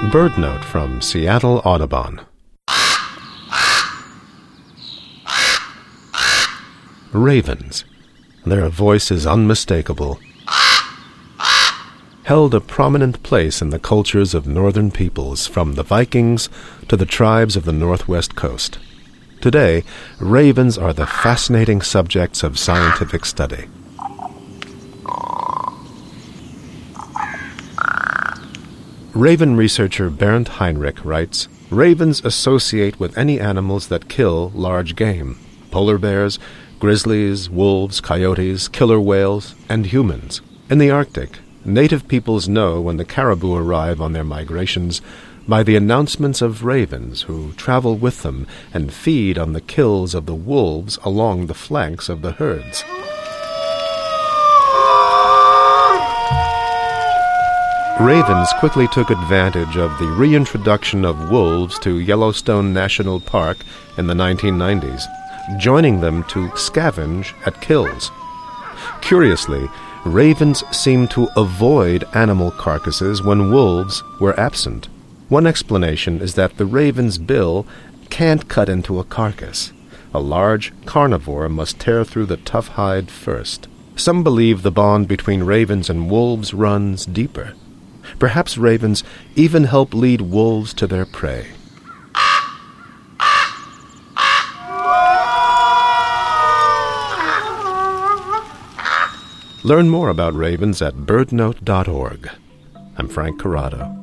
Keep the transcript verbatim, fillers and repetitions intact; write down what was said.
Bird Note from Seattle Audubon. Ravens. Their voice is unmistakable. Held a prominent place in the cultures of northern peoples, from the Vikings to the tribes of the northwest coast. Today, ravens are the fascinating subjects of scientific study. Raven researcher Bernd Heinrich writes, "Ravens associate with any animals that kill large game: polar bears, grizzlies, wolves, coyotes, killer whales, and humans. In the Arctic, native peoples know when the caribou arrive on their migrations by the announcements of ravens who travel with them and feed on the kills of the wolves along the flanks of the herds." Ravens quickly took advantage of the reintroduction of wolves to Yellowstone National Park in the nineteen nineties, joining them to scavenge at kills. Curiously, ravens seem to avoid animal carcasses when wolves were absent. One explanation is that the raven's bill can't cut into a carcass. A large carnivore must tear through the tough hide first. Some believe the bond between ravens and wolves runs deeper. Perhaps ravens even help lead wolves to their prey. Learn more about ravens at bird note dot org. I'm Frank Corrado.